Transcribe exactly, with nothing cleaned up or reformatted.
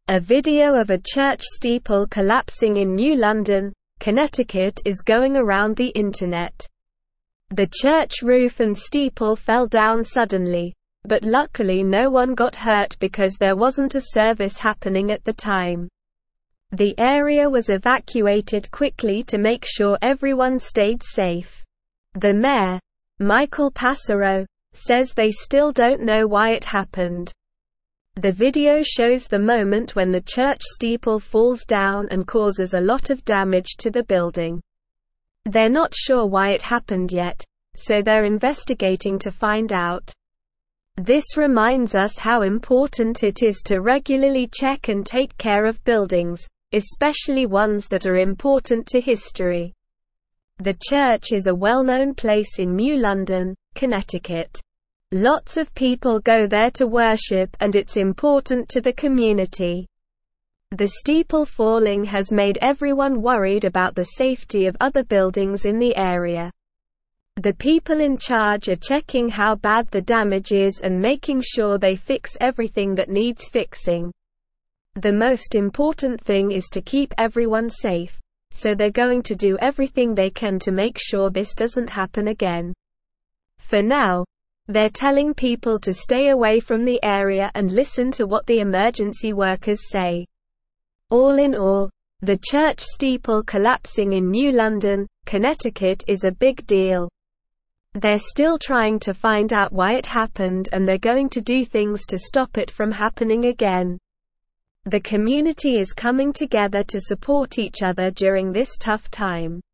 A video of a church steeple collapsing in New London, Connecticut is going around the internet. The church roof and steeple fell down suddenly, but luckily no one got hurt because there wasn't a service happening at the time. The area was evacuated quickly to make sure everyone stayed safe. The mayor, Michael Passero, says they still don't know why it happened. The video shows the moment when the church steeple falls down and causes a lot of damage to the building. They're not sure why it happened yet, so they're investigating to find out. This reminds us how important it is to regularly check and take care of buildings, especially ones that are important to history. The church is a well-known place in New London, Connecticut. Lots of people go there to worship and it's important to the community. The steeple falling has made everyone worried about the safety of other buildings in the area. The people in charge are checking how bad the damage is and making sure they fix everything that needs fixing. The most important thing is to keep everyone safe, so they're going to do everything they can to make sure this doesn't happen again. For now, they're telling people to stay away from the area and listen to what the emergency workers say. All in all, the church steeple collapsing in New London, Connecticut is a big deal. They're still trying to find out why it happened and they're going to do things to stop it from happening again. The community is coming together to support each other during this tough time.